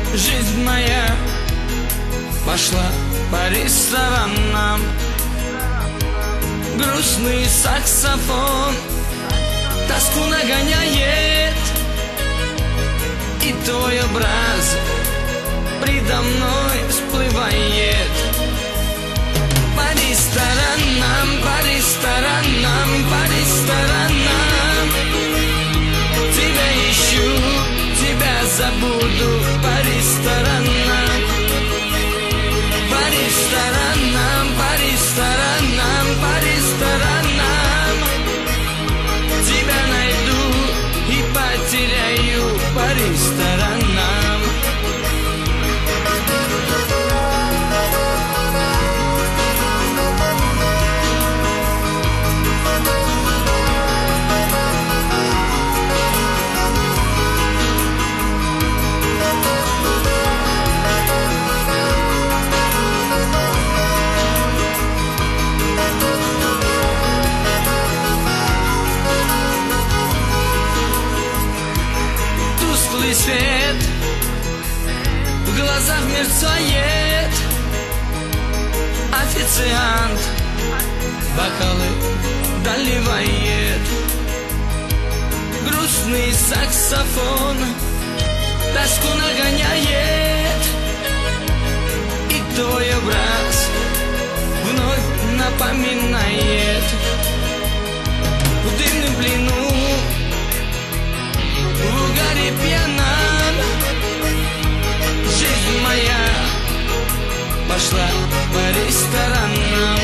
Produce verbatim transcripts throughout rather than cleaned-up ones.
Жизнь моя пошла по ресторанам. Грустный саксофон тоску нагоняет, и твой образ предо мной всплывает. По ресторанам, по ресторанам, по ресторанам тебя ищу, тебя забуду. По ресторанам, по ресторанам, по ресторанам, по ресторанам тебя найду и потеряю. По ресторанам. Свет в глазах мерцает, официант бокалы доливает. Грустный саксофон тоску нагоняет, и твой образ вновь напоминает. В дымном плену, в угаре пьяном, жизнь моя пошла по ресторанам.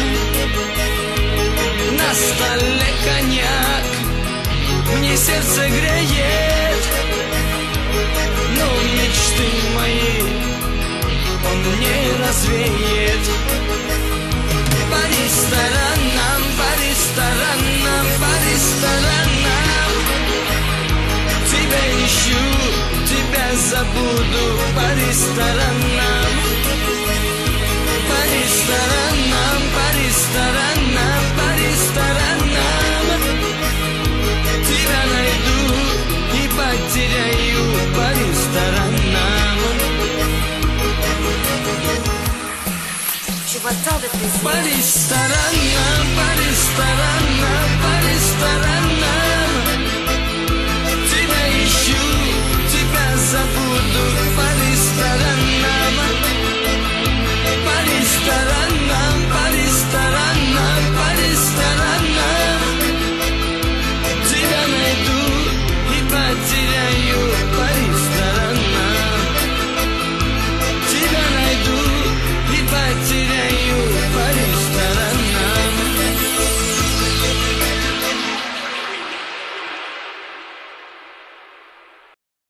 На столе коньяк мне сердце греет, но мечты мои он не развеет. По ресторанам, по ресторанам, по ресторанам тебя ищу, тебя забуду. По ресторанам, по ресторанам, по ресторанам, по ресторанам тебя найду и потеряю. По ресторанам. Чеботал, да ты По ресторанам, по ресторанам.